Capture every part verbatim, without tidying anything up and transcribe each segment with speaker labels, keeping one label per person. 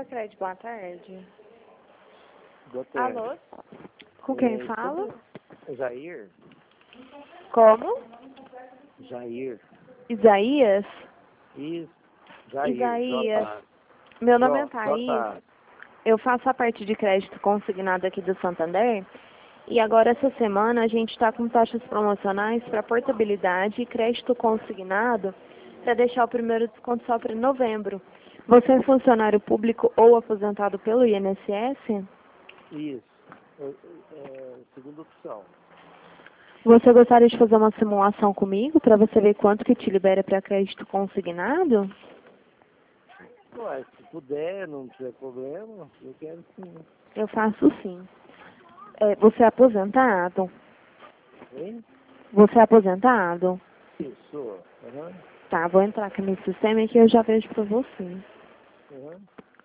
Speaker 1: Bacred, boa tarde.
Speaker 2: Boa tarde.
Speaker 1: Alô? Com quem
Speaker 2: É,
Speaker 1: falo?
Speaker 2: sobre- Jair?
Speaker 1: Como?
Speaker 2: Jair.
Speaker 1: Isaías?
Speaker 2: Isso. Jair.
Speaker 1: Isaías.
Speaker 2: J.
Speaker 1: Meu nome é
Speaker 2: J.
Speaker 1: Thaís.
Speaker 2: J.
Speaker 1: Eu faço a parte de crédito consignado aqui do Santander. E agora, essa semana, a gente está com taxas promocionais para portabilidade e crédito consignado para deixar o primeiro desconto só para novembro. Você é funcionário público ou aposentado pelo I N S S?
Speaker 2: Isso. É, é, segunda opção.
Speaker 1: Você gostaria de fazer uma simulação comigo para você ver quanto que te libera para crédito consignado?
Speaker 2: Ué, se puder, não tiver problema, eu quero sim.
Speaker 1: Eu faço sim. É, você é aposentado?
Speaker 2: Hein?
Speaker 1: Você é aposentado?
Speaker 2: Isso. Uhum.
Speaker 1: Tá, vou entrar aqui no sistema e que eu já vejo para você.
Speaker 2: Uhum.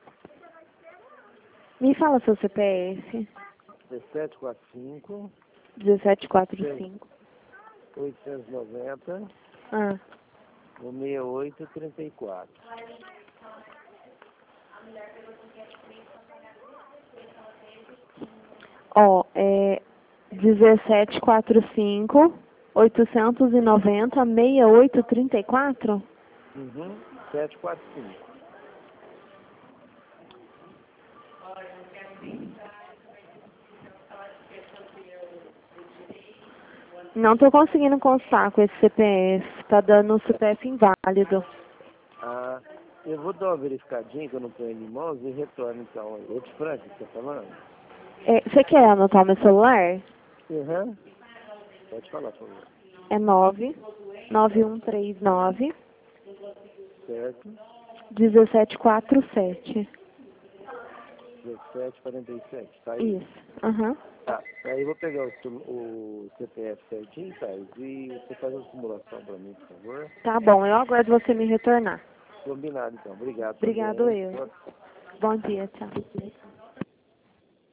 Speaker 1: Me fala seu C P F.
Speaker 2: dezessete quarenta e cinco,
Speaker 1: dezessete quarenta e cinco.
Speaker 2: oitocentos e noventa,
Speaker 1: Ah,
Speaker 2: sessenta e oito, trinta e quatro.
Speaker 1: ó, é dezessete quarenta e cinco, oitocentos e noventa, sessenta e oito, trinta e quatro?
Speaker 2: Uhum. sete quatro cinco.
Speaker 1: Não estou conseguindo constar com esse C P F. Tá dando um C P F inválido.
Speaker 2: Ah, eu vou dar uma verificadinha que eu não tenho em mãos e retorno então. Eu te Frank, que você tá falando?
Speaker 1: É, você quer anotar meu celular?
Speaker 2: Uhum. Pode falar, por favor.
Speaker 1: É nove nove um três nove,
Speaker 2: Certo.
Speaker 1: um sete quatro sete.
Speaker 2: dezessete quarenta e sete, tá aí?
Speaker 1: Isso. Aham.
Speaker 2: Tá. Aí eu vou pegar o, sul- o C P F certinho, Thais, e você faz a simulação pra mim, por favor.
Speaker 1: Tá bom, eu aguardo você me retornar.
Speaker 2: Combinado então. Obrigado
Speaker 1: Obrigado
Speaker 2: também.
Speaker 1: eu.
Speaker 2: Boa
Speaker 1: Bom dia, tchau.